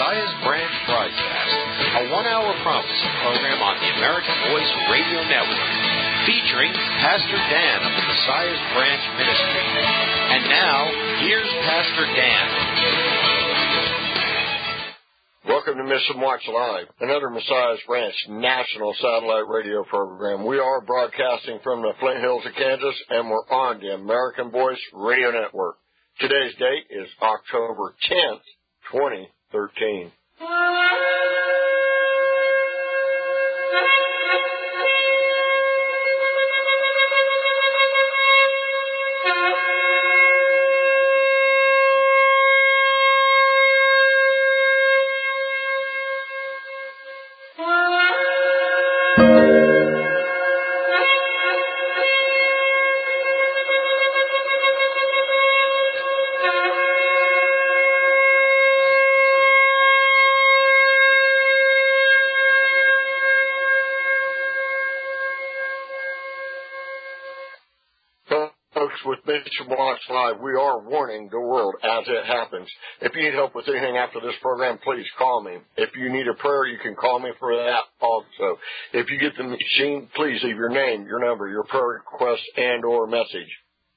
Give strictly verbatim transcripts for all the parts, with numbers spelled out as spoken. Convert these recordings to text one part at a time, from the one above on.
Messiah's Branch broadcast, a one-hour prophecy program on the American Voice Radio Network, featuring Pastor Dan of the Messiah's Branch Ministry. And now, here's Pastor Dan. Welcome to Miss and Watch Live, another Messiah's Branch national satellite radio program. We are broadcasting from the Flint Hills of Kansas, and we're on the American Voice Radio Network. Today's date is October tenth, twenty thirteen. With Mitch Watch Live, we are warning the world as it happens. If you need help with anything after this program, please call me. If you need a prayer, you can call me for that also. If you get the machine, please leave your name, your number, your prayer request, and or message.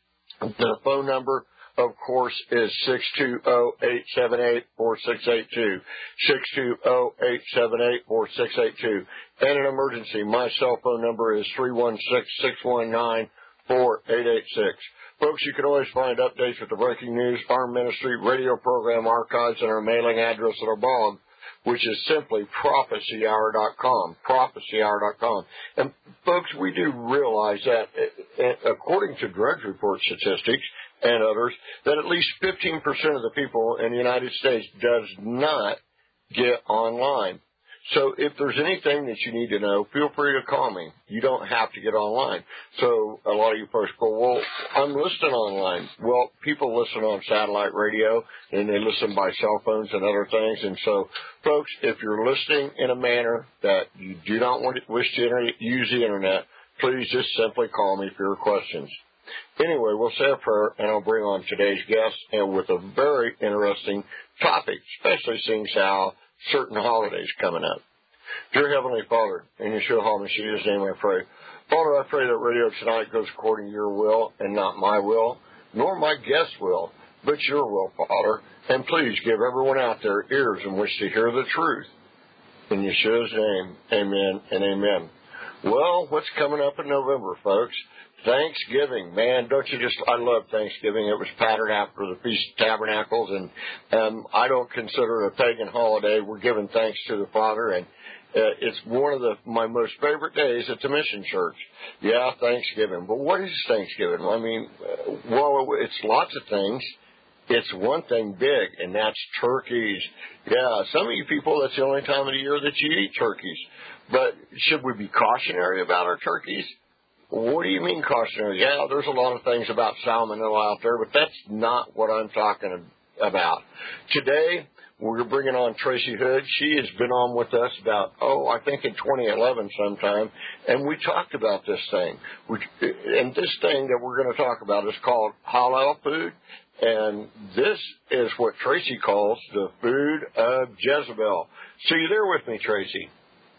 The phone number, of course, is six two zero, eight seven eight, four six eight two, six two zero, eight seven eight, four six eight two. And an emergency, my cell phone number is three one six, six one nine, four eight eight six. Folks, you can always find updates with the breaking news, our ministry, radio program archives, and our mailing address at our blog, which is simply prophecy hour dot com, prophecy hour dot com. And, folks, we do realize that, according to Drudge Report statistics and others, that at least fifteen percent of the people in the United States does not get online. So if there's anything that you need to know, feel free to call me. You don't have to get online. So a lot of you folks go, well, I'm listening online. Well, people listen on satellite radio, and they listen by cell phones and other things. And so, folks, if you're listening in a manner that you do not want to, wish to use the Internet, please just simply call me for your questions. Anyway, we'll say a prayer, and I'll bring on today's guest, and with a very interesting topic, especially seeing how certain holidays coming up. Dear Heavenly Father, in Yeshua HaMashiach's name I pray. Father, I pray that radio tonight goes according to your will and not my will, nor my guest's will, but your will, Father. And please give everyone out there ears in which to hear the truth. In Yeshua's name, amen and amen. Well, what's coming up in November, folks? Thanksgiving, man, don't you just, I love Thanksgiving. It was patterned after the Feast of Tabernacles, and um, I don't consider it a pagan holiday. We're giving thanks to the Father, and uh, it's one of the my most favorite days at the Mission Church. Yeah, Thanksgiving. But what is Thanksgiving? I mean, uh, well, it's lots of things. It's one thing big, and that's turkeys. Yeah, some of you people, that's the only time of the year that you eat turkeys. But should we be cautionary about our turkeys? What do you mean cautionary? Yeah, there's a lot of things about salmonella out there, but that's not what I'm talking about. Today, we're bringing on Tracy Hood. She has been on with us about, oh, I think in twenty eleven sometime, and we talked about this thing. We, and this thing that we're going to talk about is called halal food, and this is what Tracy calls the food of Jezebel. So you there with me, Tracy?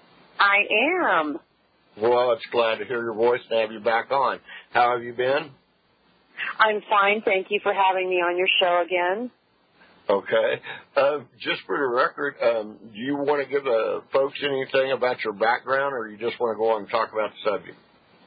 I am. Well, it's glad to hear your voice and have you back on. How have you been? I'm fine. Thank you for having me on your show again. Okay. Uh, just for the record, um, do you want to give the folks anything about your background, or you just want to go on and talk about the subject?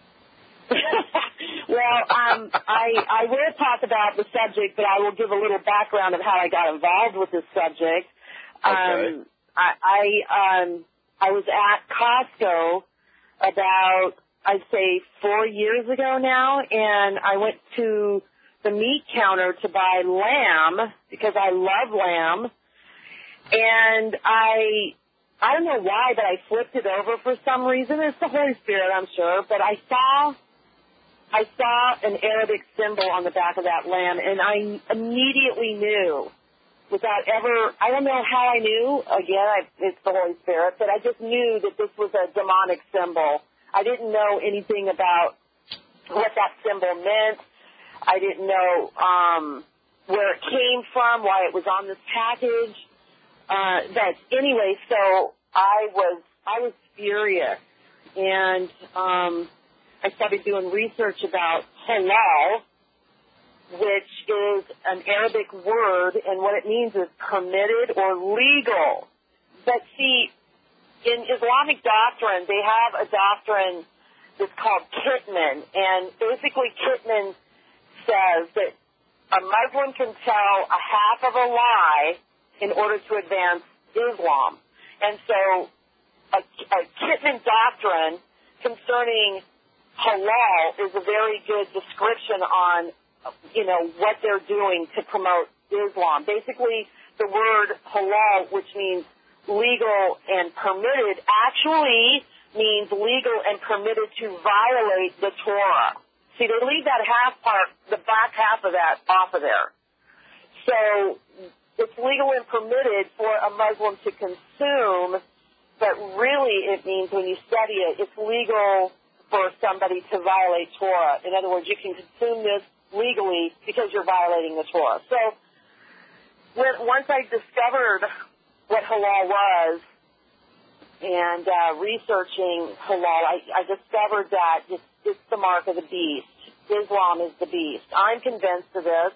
Well, um, I, I will talk about the subject, but I will give a little background of how I got involved with this subject. Okay. Um, I, I, um, I was at Costco about, I'd say, four years ago now, and I went to the meat counter to buy lamb because I love lamb, and I, I don't know why, but I flipped it over for some reason. It's the Holy Spirit, I'm sure, but I saw, I saw an Arabic symbol on the back of that lamb, and I immediately knew, without ever, I don't know how I knew, again, I, it's the Holy Spirit, but I just knew that this was a demonic symbol. I didn't know anything about what that symbol meant. I didn't know um, where it came from, why it was on this package. Uh, but anyway, so I was I was furious, and um, I started doing research about halal, which is an Arabic word, and what it means is permitted or legal. But see, in Islamic doctrine, they have a doctrine that's called Kitman, and basically Kitman says that a Muslim can tell a half of a lie in order to advance Islam. And so a, a Kitman doctrine concerning halal is a very good description on, you know, what they're doing to promote Islam. Basically, the word halal, which means legal and permitted, actually means legal and permitted to violate the Torah. See, they leave that half part, the back half of that, off of there. So it's legal and permitted for a Muslim to consume, but really it means when you study it, it's legal for somebody to violate Torah. In other words, you can consume this legally because you're violating the Torah. So when, once I discovered what halal was and uh, researching halal, I, I discovered that it's, it's the mark of the beast. Islam is the beast. I'm convinced of this.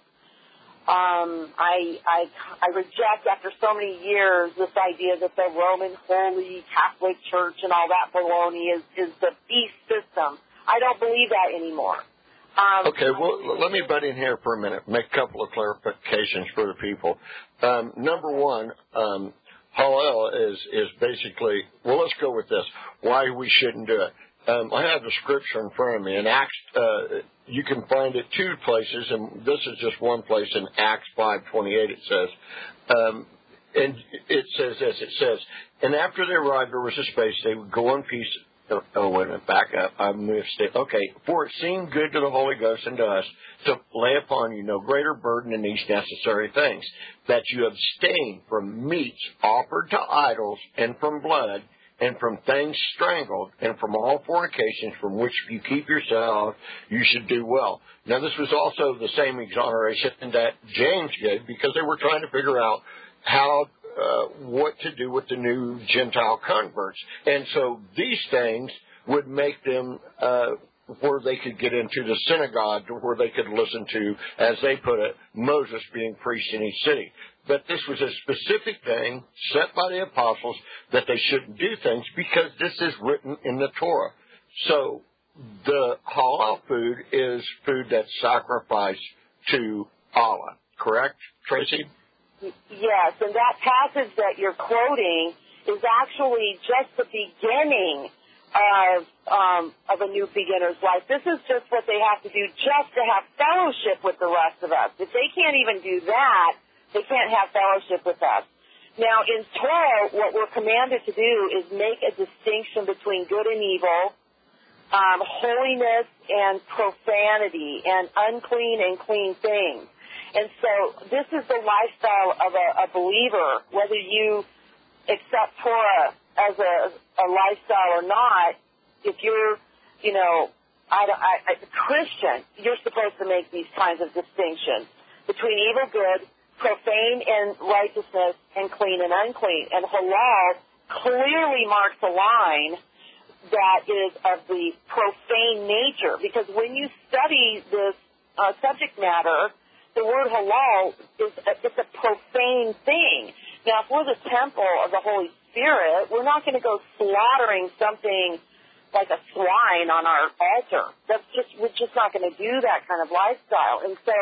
Um, I, I, I reject, after so many years, this idea that the Roman Holy Catholic Church and all that baloney is, is the beast system. I don't believe that anymore. Um, okay, well, let me butt in here for a minute, make a couple of clarifications for the people. Um, number one, um, halal is, is basically, well, let's go with this, why we shouldn't do it. Um, I have the scripture in front of me. In Acts, uh, you can find it two places, and this is just one place. In Acts five twenty-eight, it says, um, and it says this. It says, and after they arrived, there was a space. They would go in peace. Oh, oh, wait a minute, back up. I missed it. Okay, for it seemed good to the Holy Ghost and to us to lay upon you no greater burden than these necessary things, that you abstain from meats offered to idols and from blood, and from things strangled, and from all fornications from which you keep yourselves, you should do well. Now, this was also the same exoneration that James gave, because they were trying to figure out how, uh, what to do with the new Gentile converts. And so these things would make them, uh, where they could get into the synagogue, to where they could listen to, as they put it, Moses being preached in each city. But this was a specific thing set by the apostles that they shouldn't do things because this is written in the Torah. So the halal food is food that's sacrificed to Allah, correct, Tracy? Yes, and that passage that you're quoting is actually just the beginning of um, of a new beginner's life. This is just what they have to do just to have fellowship with the rest of us. If they can't even do that, they can't have fellowship with us. Now, in Torah, what we're commanded to do is make a distinction between good and evil, um, holiness and profanity, and unclean and clean things. And so this is the lifestyle of a, a believer, whether you accept Torah as a, a lifestyle or not. If you're, you know, I, I, a Christian, you're supposed to make these kinds of distinctions between evil, good, profane and righteousness, and clean and unclean. And halal clearly marks a line that is of the profane nature, because when you study this uh, subject matter, the word halal is a, it's a profane thing. Now, if we're the temple of the Holy Spirit, we're not going to go slaughtering something like a swine on our altar. That's just we're just not going to do that kind of lifestyle. And so,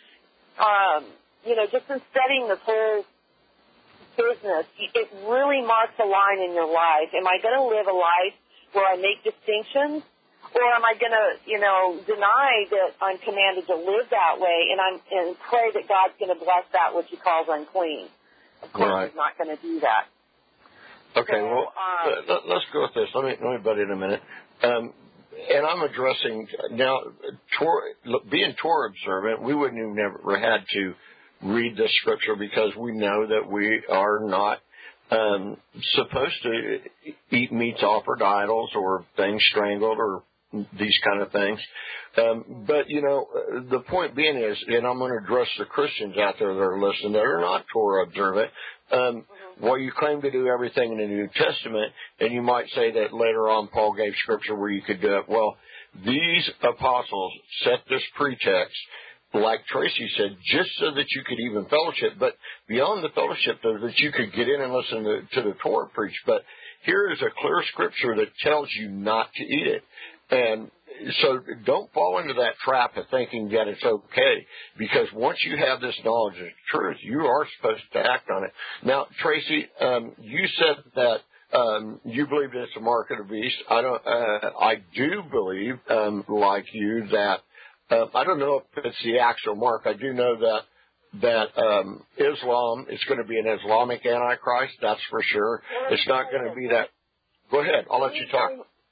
um, you know, just in studying this whole business, it really marks a line in your life. Am I going to live a life where I make distinctions, or am I going to, you know, deny that I'm commanded to live that way, and I'm and pray that God's going to bless that which He calls unclean? Of course, right. He's not going to do that. Okay, so, well, um, let, let's go with this. Let me let me butt in a minute. Um, and I'm addressing now, Torah, being Torah observant, we wouldn't have never had to read this scripture because we know that we are not um, supposed to eat meats offered to idols or things strangled or these kind of things. Um, but, you know, the point being is, and I'm going to address the Christians out there that are listening that are not Torah observant, um, well, you claim to do everything in the New Testament, and you might say that later on Paul gave scripture where you could do it. Well, these apostles set this pretext, like Tracy said, just so that you could even fellowship, but beyond the fellowship, though, that you could get in and listen to, to the Torah preached. But here is a clear scripture that tells you not to eat it. And so don't fall into that trap of thinking that it's okay, because once you have this knowledge of truth, you are supposed to act on it. Now, Tracy, um, you said that um, you believe it's a mark of the beast. I don't. Uh, I do believe, um, like you, that uh, I don't know if it's the actual mark. I do know that that um, Islam is going to be an Islamic Antichrist. That's for sure. It's not going to be that. Go ahead. I'll let you talk.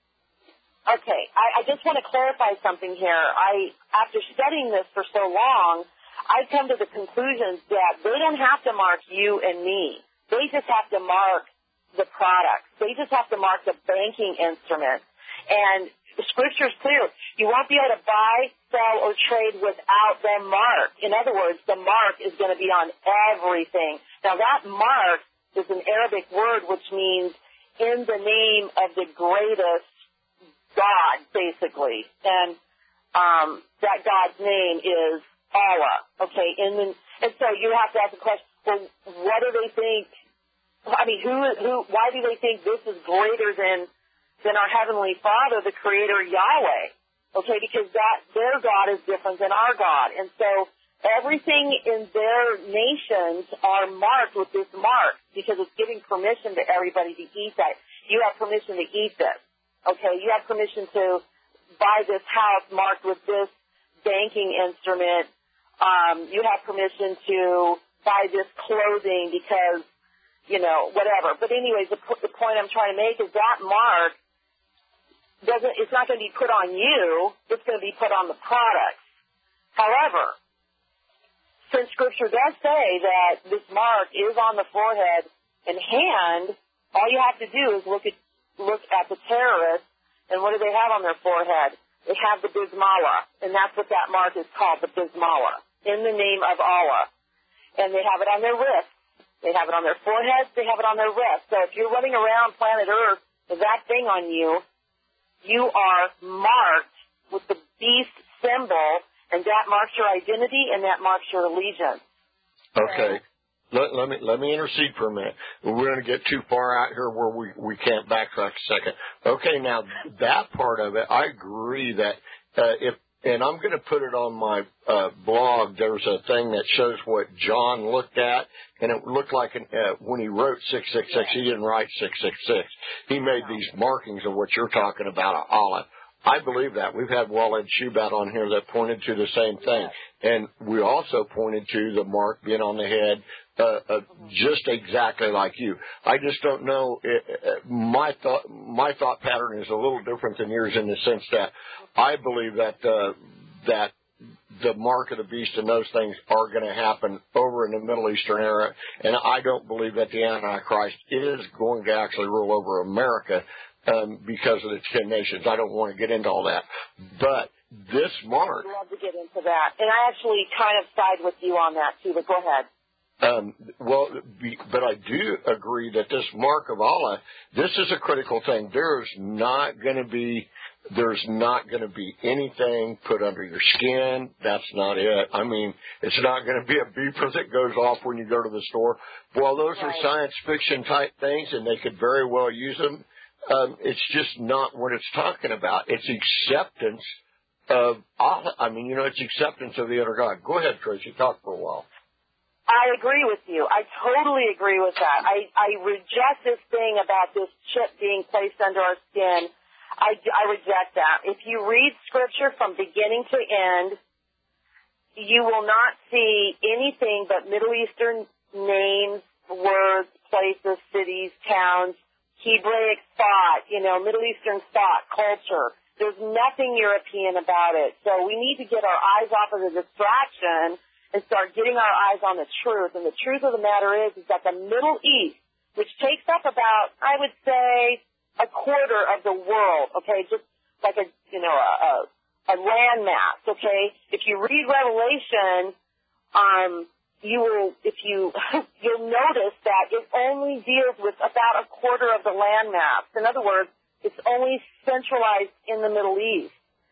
Okay, I, I just want to clarify something here. I, after studying this for so long, I've come to the conclusion that they don't have to mark you and me. They just have to mark the products. They just have to mark the banking instrument. And the scripture's clear. You won't be able to buy, sell, or trade without the mark. In other words, the mark is going to be on everything. Now, that mark is an Arabic word which means in the name of the greatest God, basically, and um, that God's name is Allah. Okay, and then, and so you have to ask the question: well, what do they think? I mean, who, who? Why do they think this is greater than than our heavenly Father, the Creator Yahweh? Okay, because that their God is different than our God, and so everything in their nations are marked with this mark because it's giving permission to everybody to eat that. You have permission to eat this. Okay, you have permission to buy this house marked with this banking instrument. Um, you have permission to buy this clothing because, you know, whatever. But anyways, the, the point I'm trying to make is that mark doesn't, it's not going to be put on you. It's going to be put on the products. However, since Scripture does say that this mark is on the forehead and hand, all you have to do is look at look at the terrorists, and what do they have on their forehead? They have the Bismillah, and that's what that mark is called, the Bismillah, in the name of Allah. And they have it on their wrists. They have it on their foreheads. They have it on their wrists. So if you're running around planet Earth with that thing on you, you are marked with the beast symbol, and that marks your identity, and that marks your allegiance. Okay. Let, let me let me intercede for a minute. We're going to get too far out here where we, we can't backtrack a second. Okay, now that part of it, I agree that uh, if, and I'm going to put it on my uh, blog. There's a thing that shows what John looked at, and it looked like an, uh, when he wrote six six six, he didn't write six six six. He made these markings of what you're talking about, Allah. I believe that. We've had Walid Shubat on here that pointed to the same thing. And we also pointed to the mark being on the head, uh, uh, just exactly like you. I just don't know. It, uh, my thought, my thought pattern is a little different than yours in the sense that I believe that, uh, that the mark of the beast and those things are going to happen over in the Middle Eastern era. And I don't believe that the Antichrist is going to actually rule over America. Um, because of the ten nations. I don't want to get into all that. But this mark... I'd love to get into that. And I actually kind of side with you on that, too, but go ahead. Um, well, be, but I do agree that this mark of Allah, this is a critical thing. There's not going to be... There's not going to be anything put under your skin. That's not it. I mean, it's not going to be a beeper that goes off when you go to the store. Well, those right. are science fiction type things, and they could very well use them. Um, it's just not what it's talking about. It's acceptance of Allah. I mean, you know, it's acceptance of the other God. Go ahead, Tracy. Talk for a while. I agree with you. I totally agree with that. I, I reject this thing about this chip being placed under our skin. I, I reject that. If you read Scripture from beginning to end, you will not see anything but Middle Eastern names, words, places, cities, towns, Hebraic thought, you know, Middle Eastern thought, culture. There's nothing European about it. So we need to get our eyes off of the distraction and start getting our eyes on the truth. And the truth of the matter is, is that the Middle East, which takes up about, I would say, a quarter of the world, okay, just like a, you know, a, a, a landmass, okay? If you read Revelation, um, you will, if you, you'll notice that it only deals with about a quarter of the landmass. In other words, it's only centralized in the Middle East.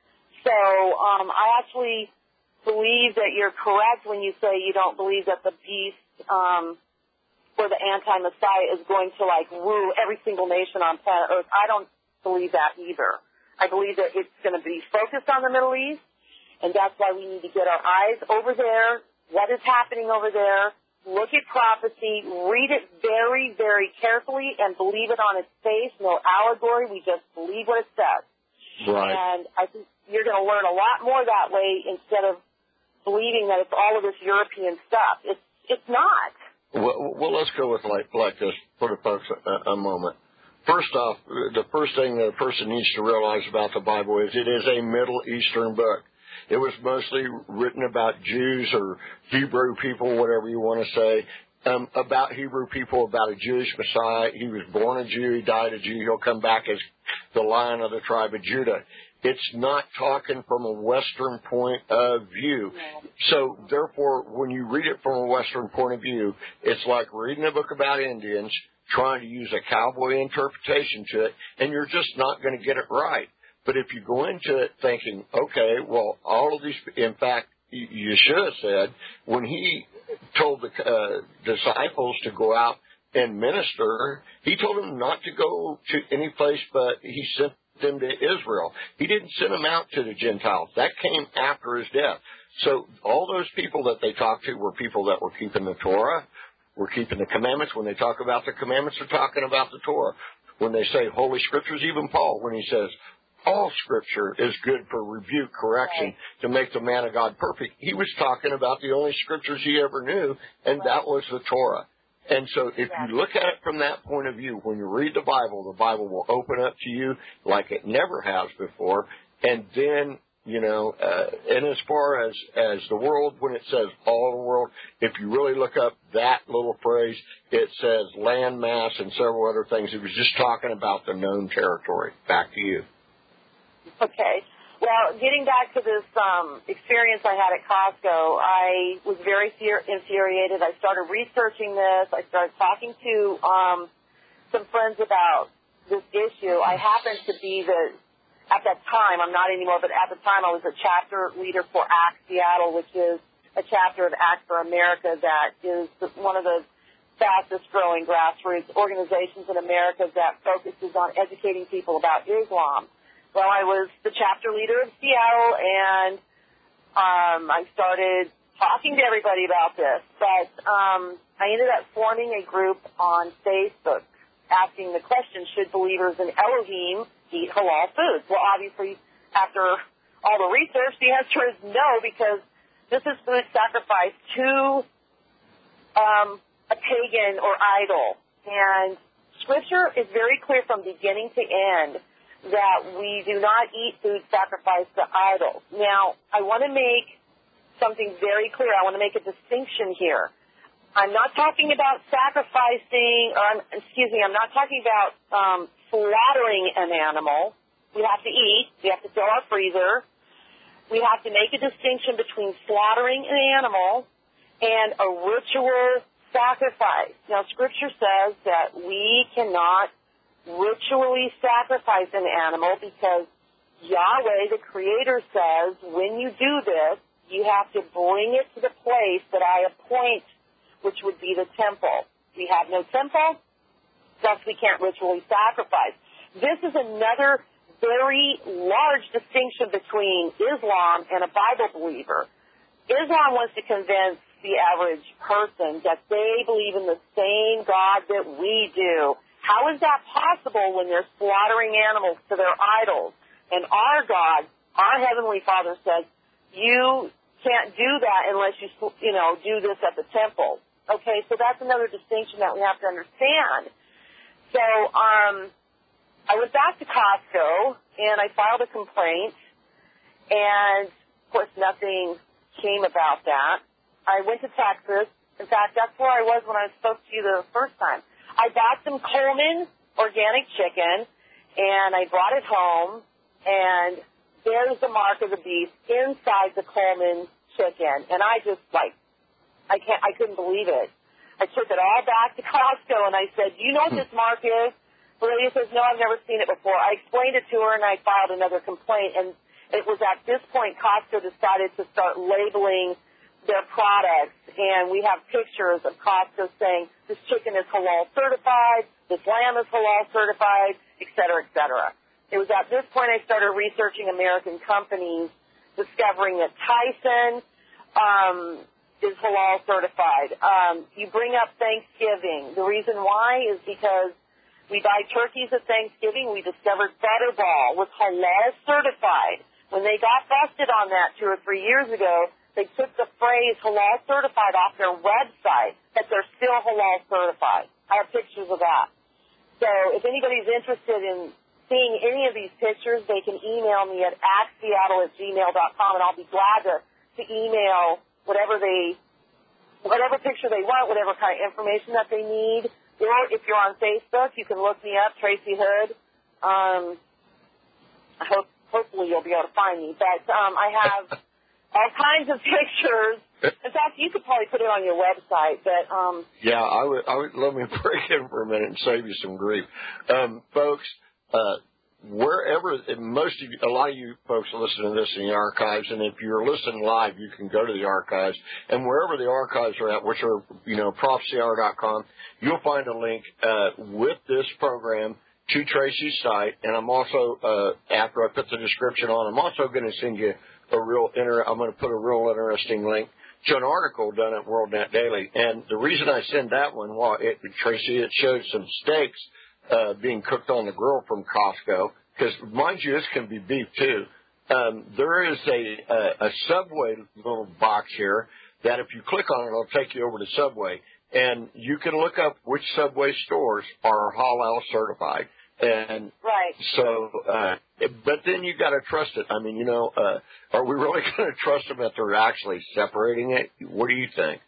So um, I actually believe that you're correct when you say you don't believe that the beast um, or the anti-Messiah is going to, like, rule every single nation on planet Earth. I don't believe that either. I believe that it's going to be focused on the Middle East, and that's why we need to get our eyes over there. What is happening over there? Look at prophecy, read it very, very carefully, and believe it on its face. No allegory. We just believe what it says. Right. And I think you're going to learn a lot more that way instead of believing that it's all of this European stuff. It's it's not. Well, well let's go with like like this for the folks a, a moment. First off, the first thing that a person needs to realize about the Bible is it is a Middle Eastern book. It was mostly written about Jews or Hebrew people, whatever you want to say, um, about Hebrew people, about a Jewish Messiah. He was born a Jew. He died a Jew. He'll come back as the Lion of the tribe of Judah. It's not talking from a Western point of view. So, therefore, when you read it from a Western point of view, it's like reading a book about Indians, trying to use a cowboy interpretation to it, and you're just not going to get it right. But if you go into it thinking, okay, well, all of these, in fact, Yeshua said when he told the uh, disciples to go out and minister, he told them not to go to any place, but he sent them to Israel. He didn't send them out to the Gentiles. That came after his death. So all those people that they talked to were people that were keeping the Torah, were keeping the commandments. When they talk about the commandments, they're talking about the Torah. When they say Holy Scriptures, even Paul, when he says, all Scripture is good for rebuke, correction, right, to make the man of God perfect. He was talking about the only Scriptures he ever knew, and right, that was the Torah. And so if yeah. you look at it from that point of view, when you read the Bible, the Bible will open up to you like it never has before. And then, you know, uh, and as far as, as the world, when it says all the world, if you really look up that little phrase, it says land mass and several other things. It was just talking about the known territory. Back to you. Okay. Well, getting back to this um, experience I had at Costco, I was very fear- infuriated. I started researching this. I started talking to um, some friends about this issue. I happened to be the, at that time, I'm not anymore, but at the time I was a chapter leader for ACT Seattle, which is a chapter of ACT for America that is one of the fastest growing grassroots organizations in America that focuses on educating people about Islam. Well, I was the chapter leader of Seattle, and um, I started talking to everybody about this. But um, I ended up forming a group on Facebook asking the question, should believers in Elohim eat halal foods? Well, obviously, after all the research, the answer is no, because this is food sacrificed to um, a pagan or idol. And Scripture is very clear from beginning to end that we do not eat food sacrificed to idols. Now, I want to make something very clear. I want to make a distinction here. I'm not talking about sacrificing, or I'm, excuse me, I'm not talking about um, slaughtering an animal. We have to eat. We have to fill our freezer. We have to make a distinction between slaughtering an animal and a ritual sacrifice. Now, Scripture says that we cannot ritually sacrifice an animal because Yahweh, the Creator, says when you do this, you have to bring it to the place that I appoint, which would be the temple. We have no temple, thus we can't ritually sacrifice. This is another very large distinction between Islam and a Bible believer. Islam wants to convince the average person that they believe in the same God that we do. How is that possible when they're slaughtering animals to their idols? And our God, our Heavenly Father says, you can't do that unless you, you know, do this at the temple. Okay, so that's another distinction that we have to understand. So um, I went back to Costco, and I filed a complaint, and, of course, nothing came about that. I went to Texas. In fact, that's where I was when I spoke to you the first time. I bought some Coleman organic chicken, and I brought it home, and there's the mark of the beast inside the Coleman chicken. And I just, like, I can't. I couldn't believe it. I took it all back to Costco, and I said, "Do you know what this mark is?" Lydia says, "No, I've never seen it before." I explained it to her, and I filed another complaint. And it was at this point Costco decided to start labeling their products, and we have pictures of Costco saying this chicken is halal certified, this lamb is halal certified, et cetera, et cetera. It was at this point I started researching American companies, discovering that Tyson um, is halal certified. Um, you bring up Thanksgiving. The reason why is because we buy turkeys at Thanksgiving. We discovered Butterball was halal certified. When they got busted on that two or three years ago, they took the phrase halal certified off their website, but they're still halal certified. I have pictures of that. So if anybody's interested in seeing any of these pictures, they can email me at axseattle at gmail dot com, and I'll be glad to, to email whatever they, whatever picture they want, whatever kind of information that they need. Or if you're on Facebook, you can look me up, Tracy Hood. Um, I hope, hopefully you'll be able to find me. But um, I have all kinds of pictures. In fact, you could probably put it on your website. But um, yeah, I would. I would. Let me break in for a minute and save you some grief, um, folks. Uh, wherever most of you, a lot of you folks are listening to this in the archives, and if you're listening live, you can go to the archives, and wherever the archives are at, which are you know prophecy hour dot com, you'll find a link uh, with this program to Tracy's site, and I'm also uh, after I put the description on, I'm also going to send you a real inter. I'm going to put a real interesting link to an article done at WorldNet Daily, and the reason I send that one, well, it, Tracy, it shows some steaks uh, being cooked on the grill from Costco, because mind you, this can be beef too. Um, there is a, a, a Subway little box here that if you click on it, it'll take you over to Subway, and you can look up which Subway stores are halal certified. And right. so, uh, but then you got to trust it. I mean, you know, uh, are we really going to trust them that they're actually separating it? What do you think?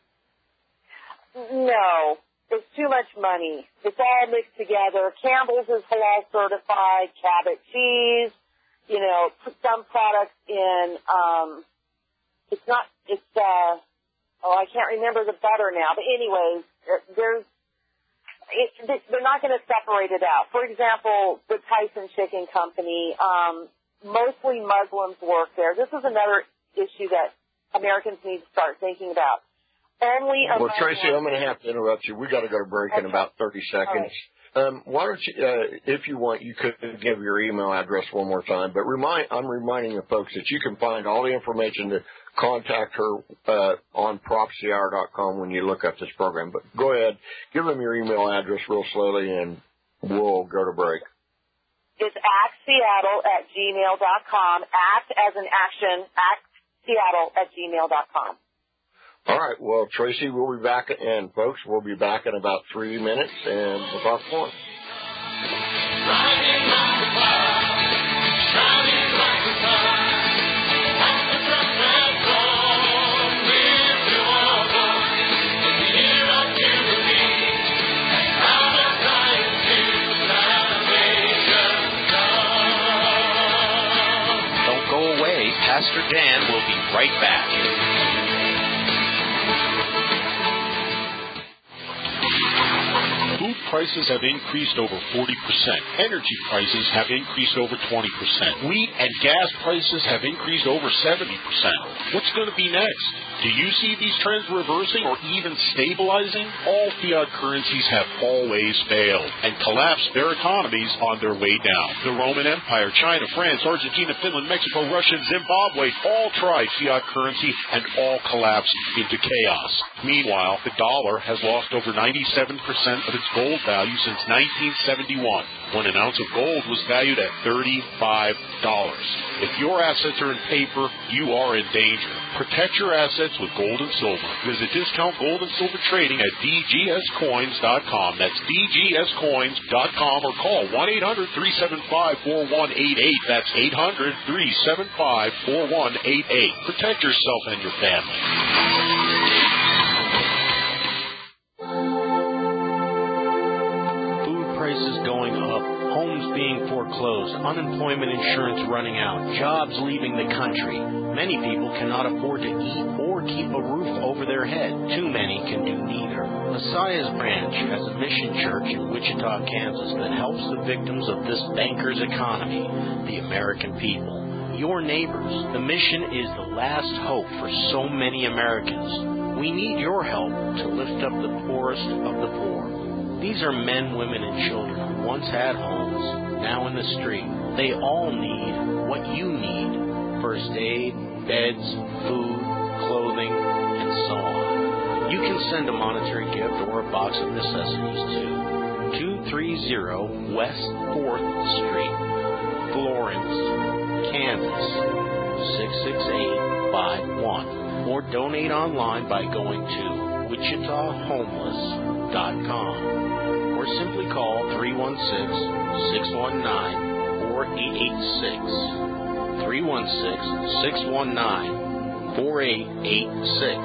No, it's too much money. It's all mixed together. Campbell's is halal certified, Cabot cheese, you know, put some products in, um, it's not, it's, uh, oh, I can't remember the butter now, but anyways, there's, It, they're not going to separate it out. For example, the Tyson Chicken Company, um, mostly Muslims work there. This is another issue that Americans need to start thinking about. Only a well, Muslim... Tracy, I'm going to have to interrupt you. We've got to go to break okay. in about thirty seconds. Right. Um, why don't you, uh, if you want, you could give your email address one more time. But remind, I'm reminding the folks that you can find all the information to contact her uh, on prophecy hour dot com when you look up this program. But go ahead, give them your email address real slowly, and we'll go to break. It's axseattle at gmail dot com. Act as an action, axseattle at gmail dot com. All right. Well, Tracy, we'll be back, and folks, we'll be back in about three minutes, and we'll talk more. Don't go away. Pastor Dan will be right back. Food prices have increased over forty percent. Energy prices have increased over twenty percent. Wheat and gas prices have increased over seventy percent. What's going to be next? Do you see these trends reversing or even stabilizing? All fiat currencies have always failed and collapsed their economies on their way down. The Roman Empire, China, France, Argentina, Finland, Mexico, Russia, and Zimbabwe all tried fiat currency and all collapsed into chaos. Meanwhile, the dollar has lost over ninety-seven percent of its gold value since nineteen seventy-one, when an ounce of gold was valued at thirty-five dollars. If your assets are in paper, you are in danger. Protect your assets with gold and silver. Visit Discount Gold and Silver Trading at d g s coins dot com. That's d g s coins dot com, or call one eight hundred three seven five four one eight eight. That's eight hundred three seven five four one eight eight. Protect yourself and your family. Food prices going up, homes being foreclosed, unemployment insurance running out, jobs leaving the country. Many people cannot afford to eat or keep a roof over their head. Too many can do neither. Messiah's Branch has a mission church in Wichita, Kansas that helps the victims of this banker's economy, the American people. Your neighbors. The mission is the last hope for so many Americans. We need your help to lift up the poorest of the poor. These are men, women, and children who once had homes, now in the street. They all need what you need. First aid, beds, food, clothing, and so on. You can send a monetary gift or a box of necessities to two thirty West fourth Street, Florence, Kansas, six six eight five one, or donate online by going to wichita homeless dot com, or simply call three one six, six one nine, four eight eight six, three one six, six one nine, four eight eight six.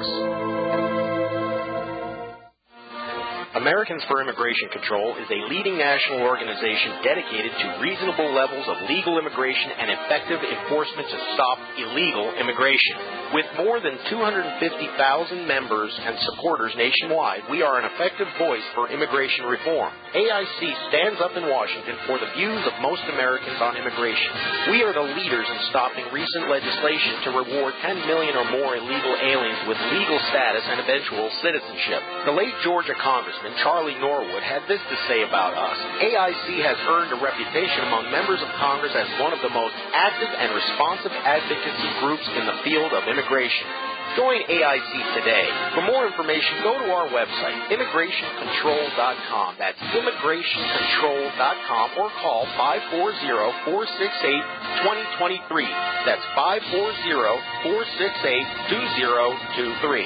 Americans for Immigration Control is a leading national organization dedicated to reasonable levels of legal immigration and effective enforcement to stop illegal immigration. With more than two hundred fifty thousand members and supporters nationwide, we are an effective voice for immigration reform. A I C stands up in Washington for the views of most Americans on immigration. We are the leaders in stopping recent legislation to reward ten million or more illegal aliens with legal status and eventual citizenship. The late Georgia Congressman Charlie Norwood had this to say about us. A I C has earned a reputation among members of Congress as one of the most active and responsive advocacy groups in the field of immigration. Join A I C today. For more information, go to our website, immigration control dot com. That's immigration control dot com, or call five four zero, four six eight, two zero two three. That's five four zero, four six eight, two zero two three.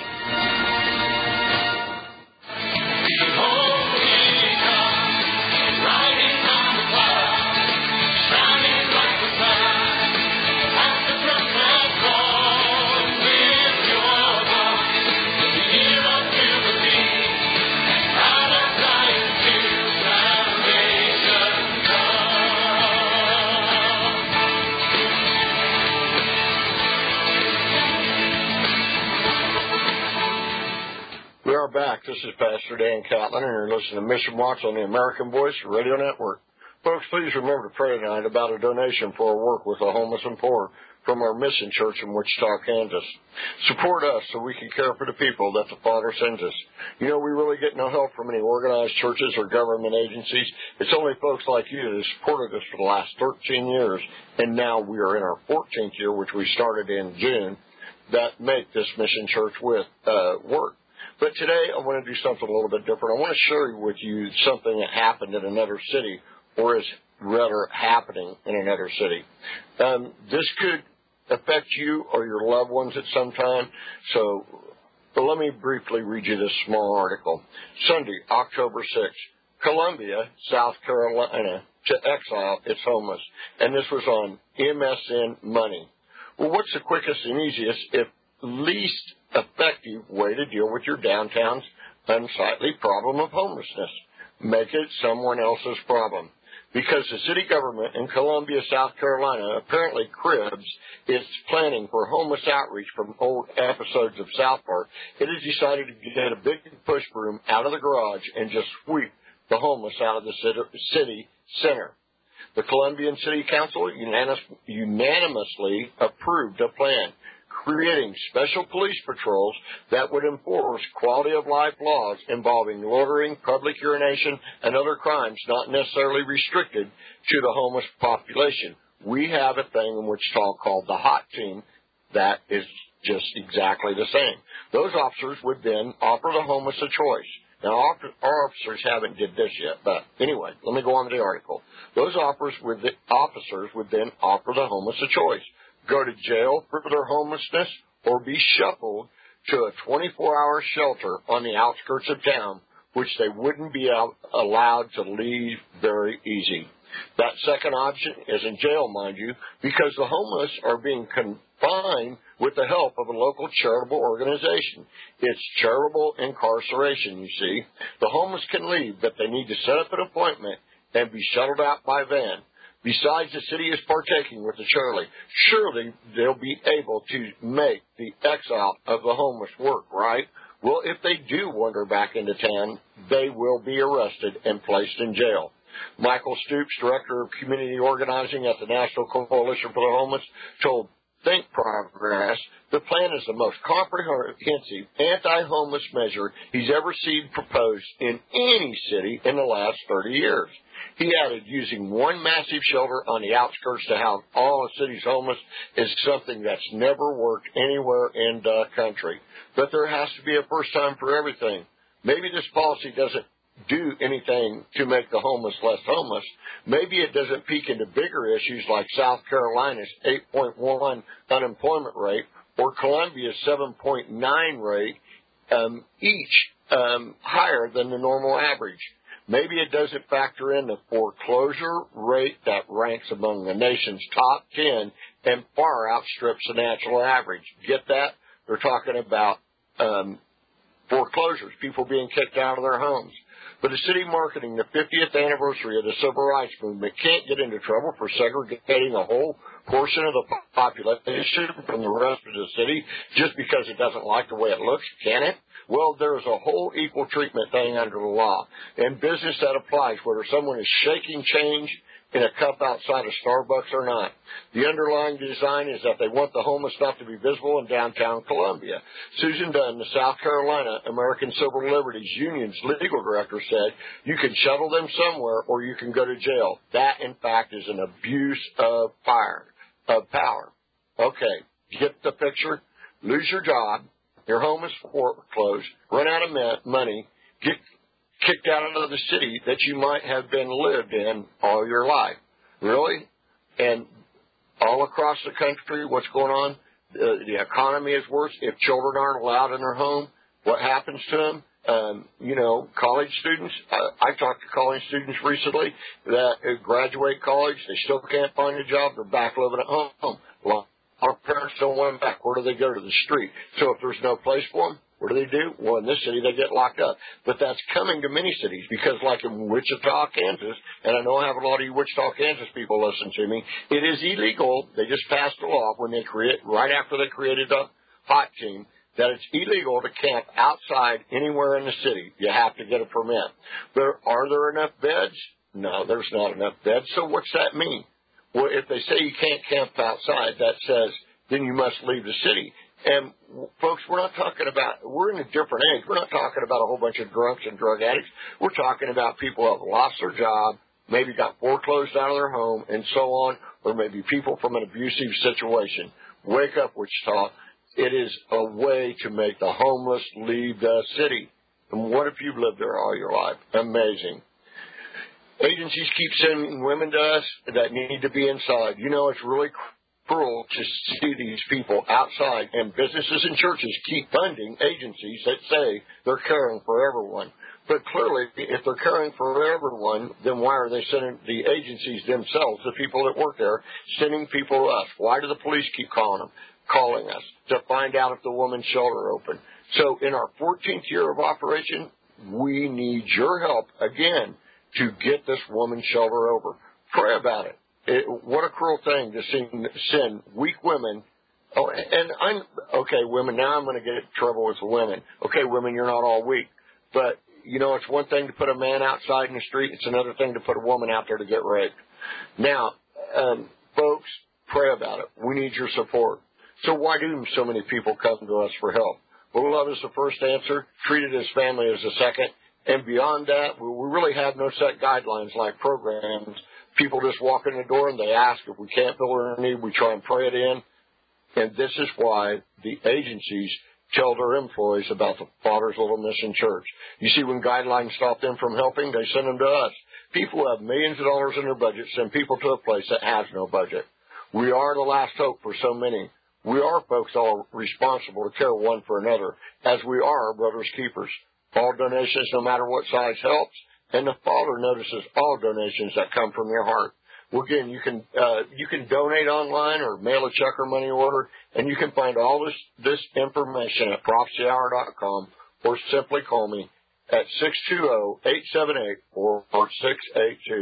Back. This is Pastor Dan Catlin, and you're listening to Mission Watch on the American Voice Radio Network. Folks, please remember to pray tonight about a donation for our work with the homeless and poor from our mission church in Wichita, Kansas. Support us so we can care for the people that the Father sends us. You know, we really get no help from any organized churches or government agencies. It's only folks like you that have supported us for the last thirteen years, and now we are in our fourteenth year, which we started in June, that make this mission church with uh, work. But today I want to do something a little bit different. I want to share with you something that happened in another city, or is rather happening in another city. Um, this could affect you or your loved ones at some time. So but let me briefly read you this small article. Sunday, October sixth, Columbia, South Carolina, to exile its homeless. And this was on M S N Money. Well, what's the quickest and easiest, if least effective way to deal with your downtown's unsightly problem of homelessness? Make it someone else's problem. Because the city government in Columbia, South Carolina, apparently cribs its planning for homeless outreach from old episodes of South Park, it has decided to get a big push broom out of the garage and just sweep the homeless out of the city center. The Columbian City Council unanimously approved a plan creating special police patrols that would enforce quality of life laws involving loitering, public urination, and other crimes not necessarily restricted to the homeless population. We have a thing in Wichita called the HOT team that is just exactly the same. Those officers would then offer the homeless a choice. Now, our officers haven't did this yet, but anyway, let me go on to the article. Those offers would the, officers would then offer the homeless a choice. Go to jail for their homelessness or be shuffled to a twenty-four hour shelter on the outskirts of town, which they wouldn't be out, allowed to leave very easy. That second option is in jail, mind you, because the homeless are being confined with the help of a local charitable organization. It's charitable incarceration, you see. The homeless can leave, but they need to set up an appointment and be shuttled out by van. Besides, the city is partaking with the Charlie. Surely they'll be able to make the exile of the homeless work, right? Well, if they do wander back into town, they will be arrested and placed in jail. Michael Stoops, Director of Community Organizing at the National Coalition for the Homeless, told Think Progress the plan is the most comprehensive anti-homeless measure he's ever seen proposed in any city in the last thirty years. He added, using one massive shelter on the outskirts to house all the city's homeless is something that's never worked anywhere in the country. But there has to be a first time for everything. Maybe this policy doesn't do anything to make the homeless less homeless. Maybe it doesn't peek into bigger issues like South Carolina's eight point one unemployment rate or Columbia's seven point nine rate, um, each um, higher than the normal average. Maybe it doesn't factor in the foreclosure rate that ranks among the nation's top ten and far outstrips the national average. Get that? They're talking about um, foreclosures, people being kicked out of their homes. But the city marketing the fiftieth anniversary of the Civil Rights Movement can't get into trouble for segregating a whole portion of the population from the rest of the city just because it doesn't like the way it looks, can it? Well, there's a whole equal treatment thing under the law. In business, that applies whether someone is shaking change in a cup outside of Starbucks or not. The underlying design is that they want the homeless not to be visible in downtown Columbia. Susan Dunn, the South Carolina American Civil Liberties Union's legal director, said, you can shuttle them somewhere or you can go to jail. That, in fact, is an abuse of power. Of power. Okay, get the picture? Lose your job, your home is foreclosed, run out of money, get kicked out of the city that you might have been lived in all your life. Really? And all across the country, what's going on? Uh, the economy is worse. If children aren't allowed in their home, what happens to them? Um, you know, college students. Uh, I talked to college students recently that uh, graduate college. They still can't find a job. They're back living at home. Well, our parents don't want them back. Where do they go? To the street. So if there's no place for them, what do they do? Well, in this city, they get locked up. But that's coming to many cities because, like in Wichita, Kansas, and I know I have a lot of you Wichita, Kansas people listen to me, it is illegal. They just passed a law when they create, right after they created the HOT team, that it's illegal to camp outside anywhere in the city. You have to get a permit. But are there enough beds? No, there's not enough beds. So what's that mean? Well, if they say you can't camp outside, that says then you must leave the city. And, folks, we're not talking about, we're in a different age. We're not talking about a whole bunch of drunks and drug addicts. We're talking about people who have lost their job, maybe got foreclosed out of their home, and so on, or maybe people from an abusive situation. Wake up, Wichita. It is a way to make the homeless leave the city. And what if you've lived there all your life? Amazing. Agencies keep sending women to us that need to be inside. You know, it's really cruel to see these people outside, and businesses and churches keep funding agencies that say they're caring for everyone. But clearly, if they're caring for everyone, then why are they sending the agencies themselves, the people that work there, sending people to us? Why do the police keep calling them, calling us to find out if the woman's shelter open? So in our fourteenth year of operation, we need your help again to get this woman's shelter over. Pray about it. It, what a cruel thing to send, send weak women. Oh, and I'm, okay, women, now I'm going to get in trouble with the women. Okay, women, you're not all weak. But, you know, it's one thing to put a man outside in the street. It's another thing to put a woman out there to get raped. Now, um, folks, pray about it. We need your support. So why do so many people come to us for help? Well, love is the first answer. Treat it as family as the second. And beyond that, we really have no set guidelines like programs. People just walk in the door and they ask if we can't fill their need. We try and pray it in. And this is why the agencies tell their employees about the Father's Little Mission Church. You see, when guidelines stop them from helping, they send them to us. People who have millions of dollars in their budget send people to a place that has no budget. We are the last hope for so many. We are, folks, all responsible to care one for another, as we are our brother's keepers. All donations, no matter what size, helps. And the Father notices all donations that come from your heart. Well, again, you can uh, you can donate online or mail a check or money order, and you can find all this this information at prophecy hour dot com or simply call me at six two zero, eight seven eight, four four six eight two.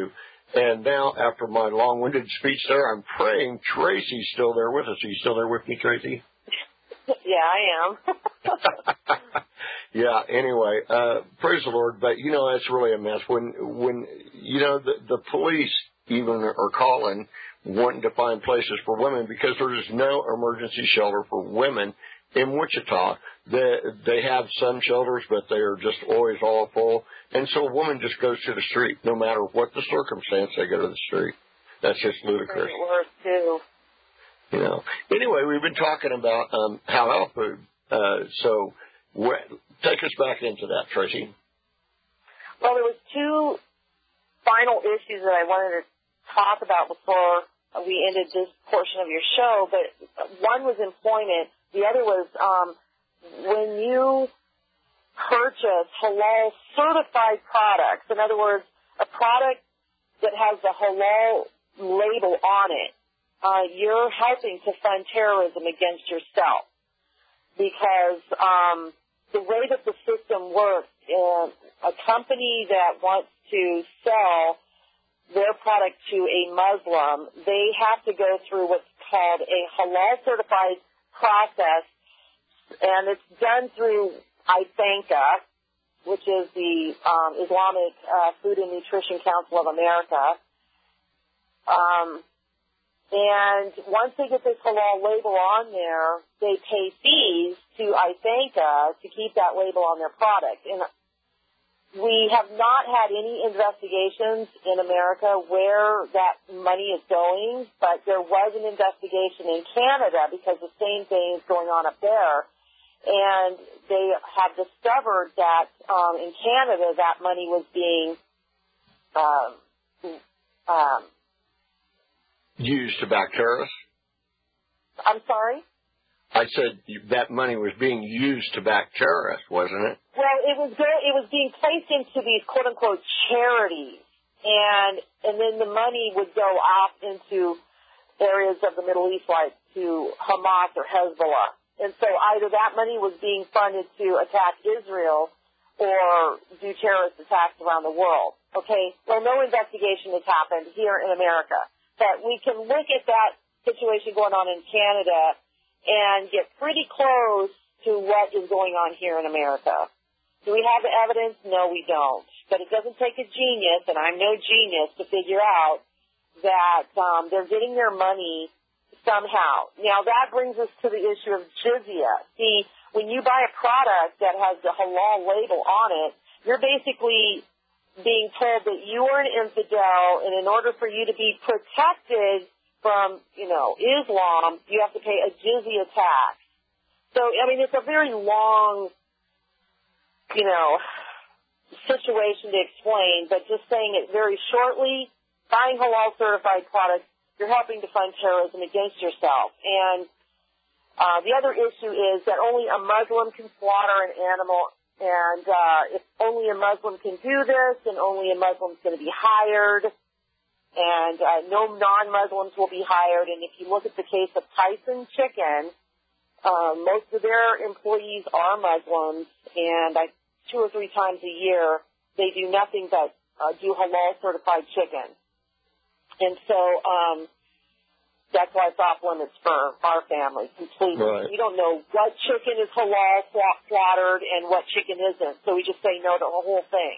And now, after my long-winded speech there, I'm praying Tracy's still there with us. Are you still there with me, Tracy? Yeah, I am. Yeah, anyway, uh, praise the Lord. But, you know, that's really a mess. When, when you know, the, the police even are calling, wanting to find places for women because there is no emergency shelter for women in Wichita. They, they have some shelters, but they are just always all full. And so a woman just goes to the street. No matter what the circumstance, they go to the street. That's just ludicrous. It works, too. You know. Anyway, we've been talking about um, halal food. Uh, so wh- take us back into that, Tracy. Well, there was two final issues that I wanted to talk about before we ended this portion of your show. But one was employment. The other was um, when you purchase halal certified products, in other words, a product that has the halal label on it, uh, you're helping to fund terrorism against yourself. Because um, the way that the system works, uh, a company that wants to sell their product to a Muslim, they have to go through what's called a halal certified process, and it's done through I THANCA, which is the um, Islamic uh, Food and Nutrition Council of America. Um, and once they get this halal label on there, they pay fees to I THANCA to keep that label on their product. And we have not had any investigations in America where that money is going, but there was an investigation in Canada because the same thing is going on up there. And they have discovered that um, in Canada that money was being um, um, used to back terrorists? I'm sorry? I said that money was being used to back terrorists, wasn't it? Well, it was go- it was being placed into these quote unquote charities, and and then the money would go off into areas of the Middle East, like to Hamas or Hezbollah. And so either that money was being funded to attack Israel or do terrorist attacks around the world. Okay? Well, no investigation has happened here in America. But we can look at that situation going on in Canada and get pretty close to what is going on here in America. Do we have the evidence? No, we don't. But it doesn't take a genius, and I'm no genius, to figure out that um, they're getting their money somehow. Now, that brings us to the issue of jizya. See, when you buy a product that has the halal label on it, you're basically being told that you are an infidel, and in order for you to be protected from, you know, Islam, you have to pay a jizya tax. So, I mean, it's a very long, you know, situation to explain, but just saying it very shortly, buying halal certified products, you're helping to fund terrorism against yourself. And uh, the other issue is that only a Muslim can slaughter an animal, and uh, if only a Muslim can do this, and only a Muslim is going to be hired, and uh, no non-Muslims will be hired. And if you look at the case of Tyson Chicken, uh, most of their employees are Muslims, and I, two or three times a year they do nothing but uh, do halal certified chicken. And so um, that's why it's off limits for our family completely. Right. We don't know what chicken is halal slaughtered and what chicken isn't, so we just say no to the whole thing.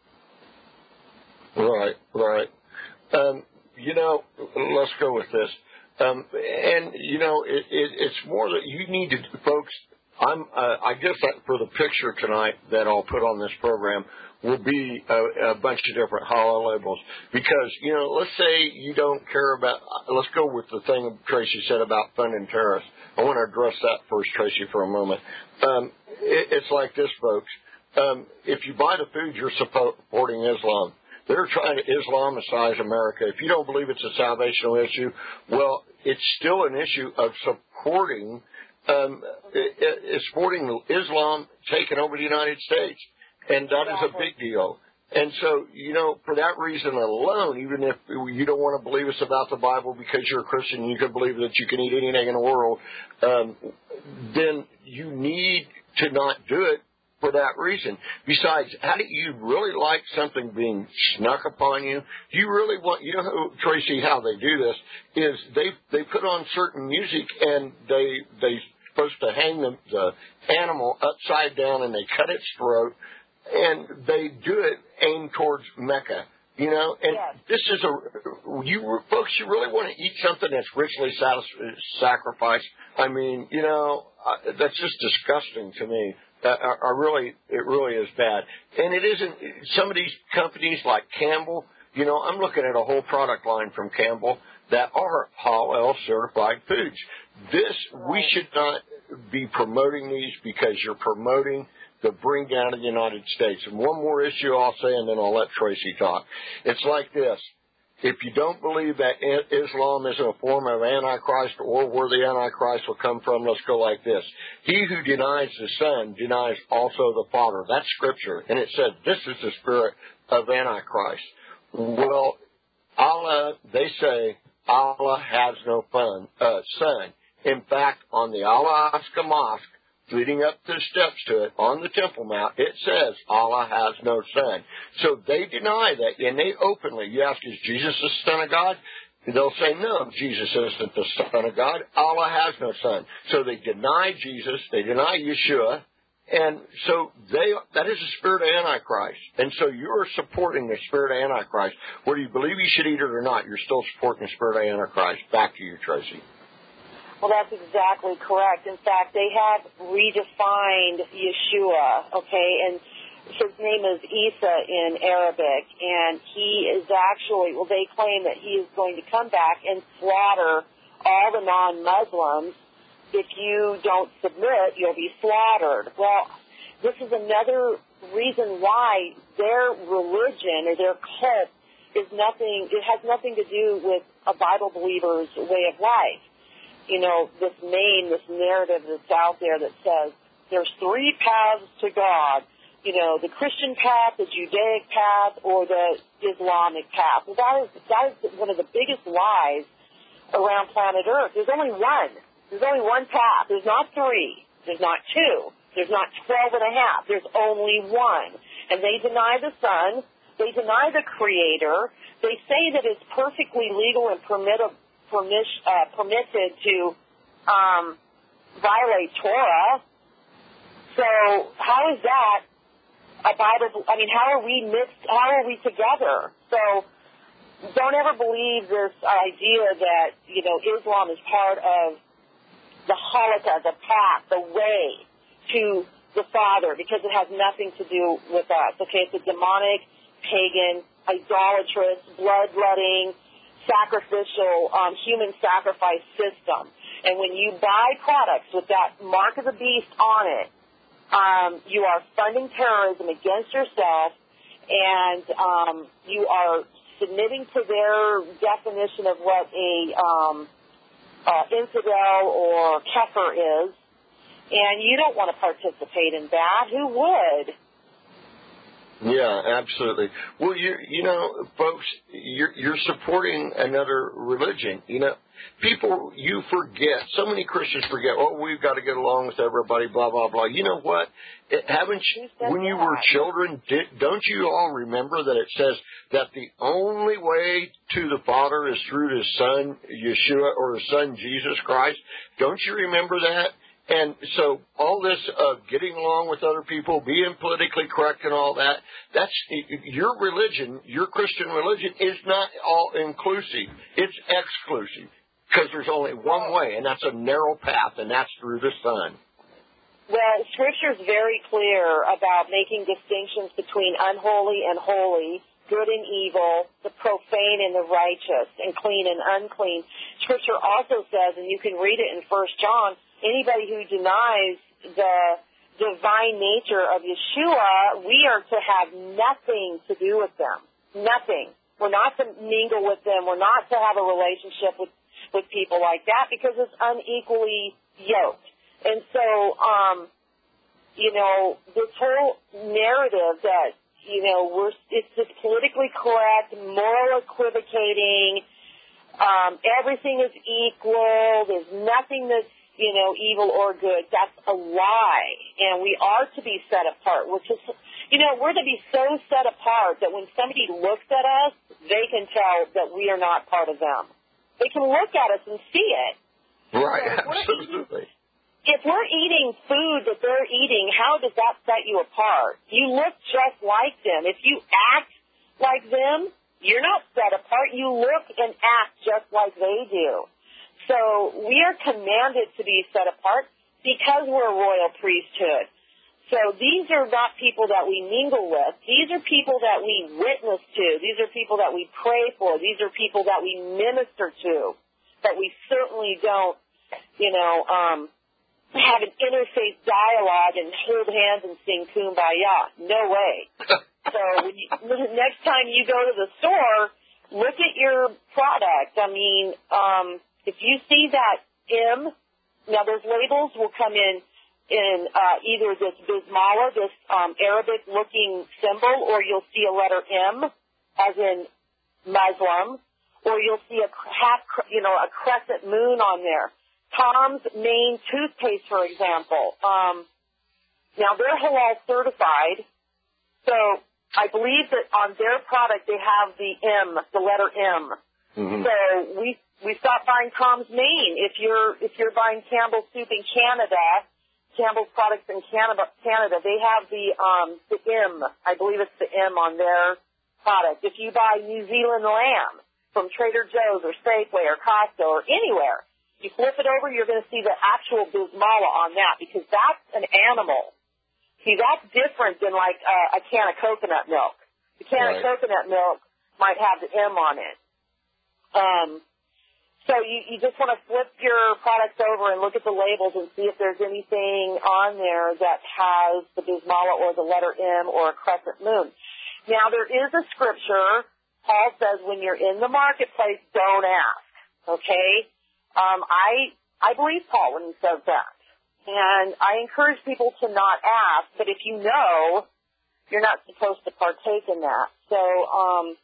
Right, right. Um, you know, let's go with this. Um, and, you know, it, it, it's more that you need to, folks, I'm, uh, I guess that for the picture tonight that I'll put on this program will be a, a bunch of different halal labels. Because, you know, let's say you don't care about, let's go with the thing Tracy said about funding terrorists. I want to address that first, Tracy, for a moment. Um, it, it's like this, folks. Um, if you buy the food, you're supporting Islam. They're trying to Islamicize America. If you don't believe it's a salvational issue, well, it's still an issue of supporting um, it, it, supporting Islam taking over the United States. And that is a big deal. And so, you know, for that reason alone, even if you don't want to believe us about the Bible because you're a Christian, you can believe that you can eat anything in the world, um, then you need to not do it for that reason. Besides, how do you really like something being snuck upon you? Do you really want, you know, how, Tracy, how they do this is they they put on certain music and they they supposed to hang the, the animal upside down and they cut its throat and they do it aimed towards Mecca. You know, and yes. this is a, you folks, you really want to eat something that's richly satis- sacrificed. I mean, you know, uh, that's just disgusting to me. Uh, I, I really, it really is bad. And it isn't, some of these companies like Campbell, you know, I'm looking at a whole product line from Campbell that are Hallel certified foods. This, we should not be promoting these because you're promoting the bring down of the United States. And one more issue I'll say, and then I'll let Tracy talk. It's like this. If you don't believe that Islam is a form of Antichrist or where the Antichrist will come from, let's go like this. He who denies the Son denies also the Father. That's Scripture. And it said this is the spirit of Antichrist. Well, Allah, they say Allah has no fun, uh, son. In fact, on the Al-Aqsa Mosque, leading up to the steps to it, on the Temple Mount, it says Allah has no son. So they deny that, and they openly, you ask, is Jesus the Son of God? They'll say, no, Jesus isn't the Son of God. Allah has no son. So they deny Jesus, they deny Yeshua, and so they that is the spirit of Antichrist. And so you're supporting the spirit of Antichrist. Whether you believe you should eat it or not, you're still supporting the spirit of Antichrist. Back to you, Tracy. Well, that's exactly correct. In fact, they have redefined Yeshua, okay, and his name is Isa in Arabic, and he is actually, well, they claim that he is going to come back and slaughter all the non-Muslims. If you don't submit, you'll be slaughtered. Well, this is another reason why their religion or their cult is nothing, it has nothing to do with a Bible believer's way of life. You know, this name, this narrative that's out there that says there's three paths to God, you know, the Christian path, the Judaic path, or the Islamic path. Well, that is, that is one of the biggest lies around planet Earth. There's only one. There's only one path. There's not three. There's not two. There's not twelve and a half. There's only one. And they deny the Son. They deny the Creator. They say that it's perfectly legal and permittable. Permis, uh, permitted to um, violate Torah. So how is that a Bible? I mean, how are we mixed? How are we together? So don't ever believe this idea that, you know, Islam is part of the halakha, the path, the way to the Father, because it has nothing to do with us. Okay, it's a demonic, pagan, idolatrous, bloodletting, sacrificial, um, human sacrifice system. And when you buy products with that mark of the beast on it, um, you are funding terrorism against yourself, and um, you are submitting to their definition of what a um, uh, infidel or kafir is, and you don't want to participate in that. Who would? Yeah, absolutely. Well, you you know, folks, you're you're supporting another religion. You know, people, you forget. So many Christians forget. Oh, we've got to get along with everybody. Blah blah blah. You know what? It, haven't you, when you were children? Did, don't you all remember that it says that the only way to the Father is through His Son Yeshua or His Son Jesus Christ? Don't you remember that? And so all this of getting along with other people, being politically correct and all that, that's your religion, your Christian religion is not all inclusive. It's exclusive because there's only one way, and that's a narrow path, and that's through the Son. Well, Scripture is very clear about making distinctions between unholy and holy, good and evil, the profane and the righteous, and clean and unclean. Scripture also says, and you can read it in First John, anybody who denies the divine nature of Yeshua, we are to have nothing to do with them. Nothing. We're not to mingle with them. We're not to have a relationship with, with people like that because it's unequally yoked. And so, um, you know, this whole narrative that, you know, we're it's just politically correct, moral equivocating, um, everything is equal, there's nothing that's, you know, evil or good. That's a lie. and we are to be set apart, which is, you know, we're to be so set apart that when somebody looks at us, they can tell that we are not part of them. They can look at us and see it. Right, so absolutely. If we're eating food that they're eating, how does that set you apart? You look just like them. If you act like them, you're not set apart. You look and act just like they do. So we are commanded to be set apart because we're a royal priesthood. So these are not people that we mingle with. These are people that we witness to. These are people that we pray for. These are people that we minister to. But we certainly don't, you know, um, have an interfaith dialogue and hold hands and sing Kumbaya. No way. So when you, next time you go to the store, look at your product. I mean, um, if you see that M, now those labels will come in in uh, either this Bismillah, this um, Arabic-looking symbol, or you'll see a letter M, as in Muslim, or you'll see a half, you know, a crescent moon on there. Tom's Maine toothpaste, for example. Um, now, they're halal certified, so I believe that on their product they have the M, the letter M. Mm-hmm. So we we stopped buying Tom's Maine. If you're if you're buying Campbell's soup in Canada, Campbell's products in Canada, Canada, they have the um the M. I believe it's the M on their product. If you buy New Zealand lamb from Trader Joe's or Safeway or Costco or anywhere, you flip it over, you're going to see the actual Bismillah on that because that's an animal. See, that's different than like uh, a can of coconut milk. The can right. of coconut milk might have the M on it. Um, so you, you just want to flip your products over and look at the labels and see if there's anything on there that has the Bismillah or the letter M or a crescent moon. Now, there is a scripture. Paul says when you're in the marketplace, don't ask, okay? Um, I I believe Paul when he says that. And I encourage people to not ask, but if you know, you're not supposed to partake in that. So, um,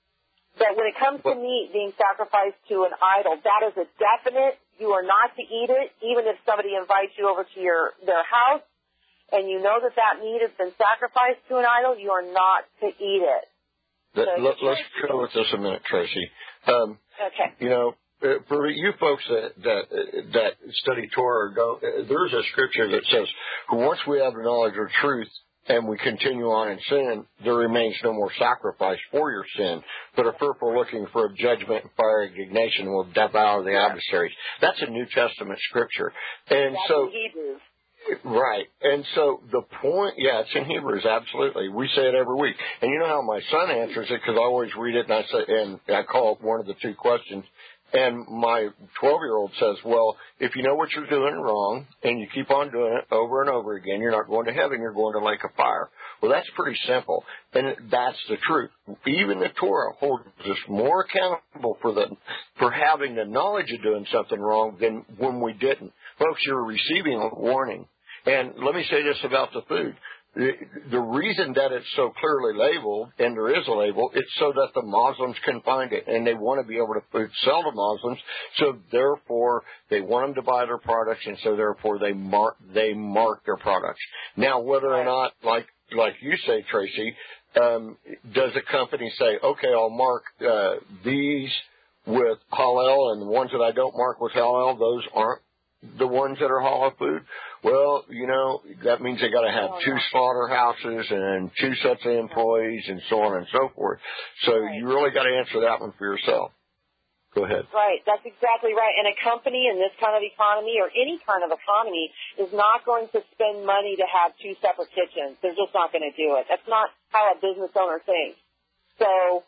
but when it comes to meat being sacrificed to an idol, that is a definite. You are not to eat it, even if somebody invites you over to your their house, and you know that that meat has been sacrificed to an idol. You are not to eat it. That, so let, let's go with this a minute, Tracy. Um, okay. You know. Uh, for you folks that that that study Torah, go, uh, there's a scripture that says, once we have the knowledge of truth and we continue on in sin, there remains no more sacrifice for your sin, but a fearful looking for a judgment and fire indignation will devour the adversaries. That's a New Testament scripture. And That's so, in Hebrews. Right. And so the point, yeah, it's in Hebrews, absolutely. We say it every week. And you know how my son answers it, because I always read it and I say, and I call it one of the two questions. And my twelve-year-old says, well, if you know what you're doing wrong and you keep on doing it over and over again, you're not going to heaven, you're going to lake of fire. Well, that's pretty simple. And that's the truth. Even the Torah holds us more accountable for the, for having the knowledge of doing something wrong than when we didn't. Folks, you're receiving a warning. And let me say this about the food. The, the reason that it's so clearly labeled, and there is a label, it's so that the Muslims can find it, and they want to be able to sell to Muslims, so therefore they want them to buy their products, and so therefore they mark they mark their products. Now, whether or not, like like you say, Tracy, um, does a company say, okay, I'll mark uh, these with halal, and the ones that I don't mark with halal, those aren't the ones that are halal food? Well, you know, that means they got to have two slaughterhouses and two sets of employees and so on and so forth. So right. You really got to answer that one for yourself. Go ahead. Right. That's exactly right. And a company in this kind of economy or any kind of economy is not going to spend money to have two separate kitchens. They're just not going to do it. That's not how a business owner thinks. So,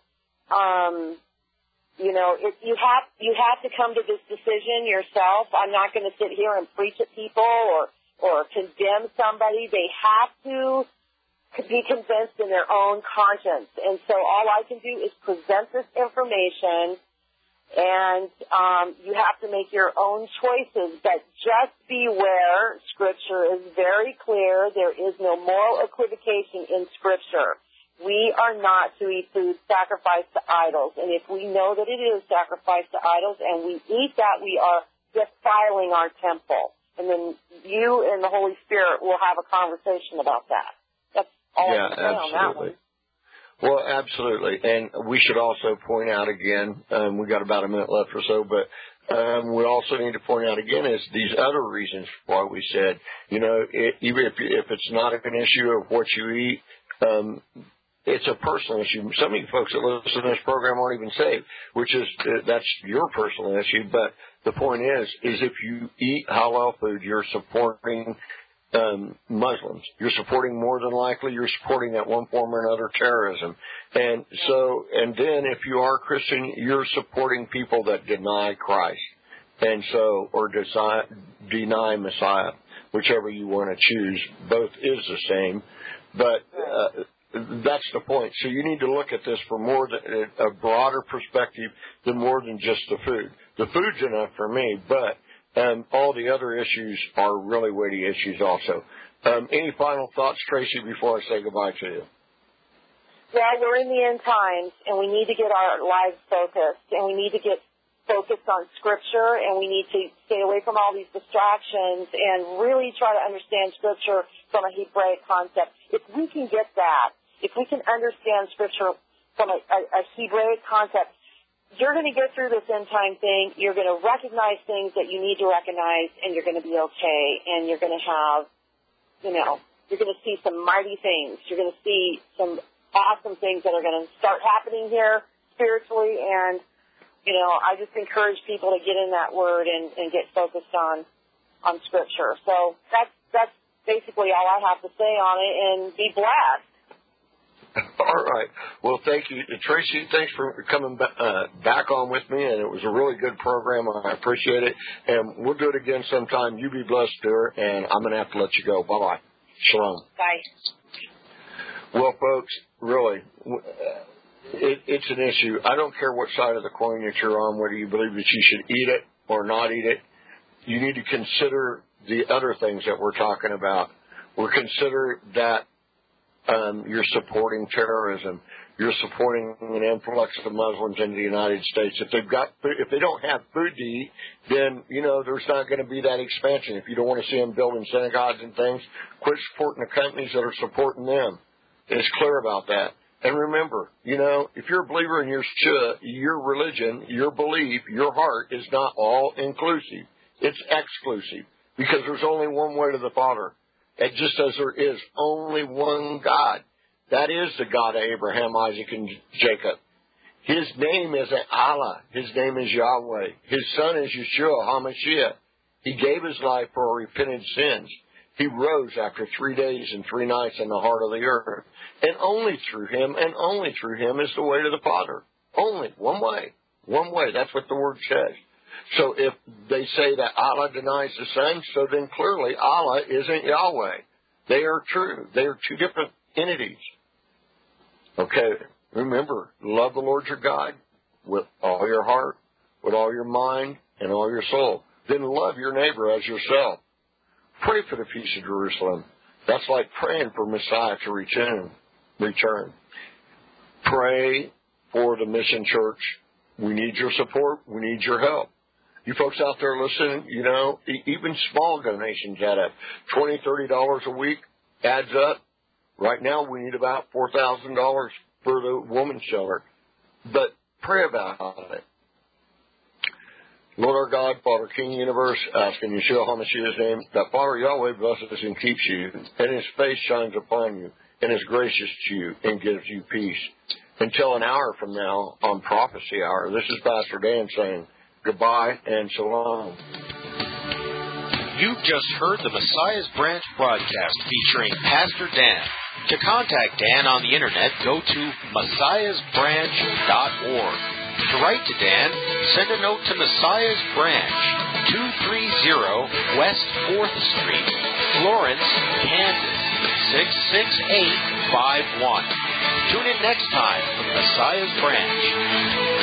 um, you know, it, you have you have to come to this decision yourself. I'm not going to sit here and preach at people or or condemn somebody. They have to be convinced in their own conscience. And so all I can do is present this information, and um, you have to make your own choices. But just beware, Scripture is very clear. There is no moral equivocation in Scripture. We are not to eat food sacrificed to idols. And if we know that it is sacrificed to idols and we eat that, we are defiling our temple. And then you and the Holy Spirit will have a conversation about that. That's all yeah, I can say on that one. Well, absolutely. And we should also point out again, um, we got about a minute left or so, but um, we also need to point out again is these other reasons why we said, you know, it, even if, if it's not an issue of what you eat, um, it's a personal issue. Some of you folks that listen to this program aren't even saved, which is, uh, that's your personal issue. But the point is, is if you eat halal food, you're supporting Um, Muslims. You're supporting more than likely, you're supporting at one form or another terrorism. And so, and then if you are Christian, you're supporting people that deny Christ. And so, or desi- deny Messiah, whichever you want to choose. Both is the same. But uh, that's the point. So you need to look at this from more than a broader perspective than more than just the food. The food's enough for me, but and all the other issues are really weighty issues also. Um, any final thoughts, Tracy, before I say goodbye to you? Well, we're in the end times, and we need to get our lives focused, and we need to get focused on Scripture, and we need to stay away from all these distractions and really try to understand Scripture from a Hebraic concept. If we can get that, if we can understand Scripture from a, a, a Hebraic concept, you're going to get through this end time thing. You're going to recognize things that you need to recognize, and you're going to be okay. And you're going to have, you know, you're going to see some mighty things. You're going to see some awesome things that are going to start happening here spiritually. And, you know, I just encourage people to get in that Word and, and get focused on on Scripture. So that's that's basically all I have to say on it. And be blessed. All right. Well, thank you. Tracy, thanks for coming uh, back on with me, and it was a really good program. I appreciate it. And we'll do it again sometime. You be blessed, Stuart, and I'm going to have to let you go. Bye-bye. Shalom. Bye. Well, folks, really, it, it's an issue. I don't care what side of the coin that you're on, whether you believe that you should eat it or not eat it. You need to consider the other things that we're talking about. We're consider that Um, you're supporting terrorism. You're supporting an influx of Muslims into the United States. If they've got, if they don't have food to eat, then you know there's not going to be that expansion. If you don't want to see them building synagogues and things, quit supporting the companies that are supporting them. It's clear about that. And remember, you know, if you're a believer in your shua, your religion, your belief, your heart is not all inclusive. It's exclusive because there's only one way to the Father. And just as there is only one God, that is the God of Abraham, Isaac, and Jacob. His name is Allah. His name is Yahweh. His son is Yeshua HaMashiach. He gave his life for our repented sins. He rose after three days and three nights in the heart of the earth. And only through him, and only through him is the way to the Father. Only. One way. One way. That's what the word says. So if they say that Allah denies the Son, so then clearly Allah isn't Yahweh. They are true. They are two different entities. Okay, remember, love the Lord your God with all your heart, with all your mind, and all your soul. Then love your neighbor as yourself. Pray for the peace of Jerusalem. That's like praying for Messiah to return. Return. Pray for the mission church. We need your support. We need your help. You folks out there listening, you know, even small donations add up. twenty dollars, thirty dollars a week adds up. Right now we need about four thousand dollars for the woman's shelter. But pray about it. Lord our God, Father, King of the universe, ask in Yeshua HaMashiach's name, that Father Yahweh blesses and keeps you, and his face shines upon you, and is gracious to you, and gives you peace. Until an hour from now on Prophecy Hour, this is Pastor Dan saying goodbye and shalom. You've just heard the Messiah's Branch broadcast featuring Pastor Dan. To contact Dan on the internet, go to messiahs branch dot org. To write to Dan, send a note to Messiah's Branch, two thirty West fourth Street, Florence, Kansas, six six eight five one. Tune in next time for Messiah's Branch.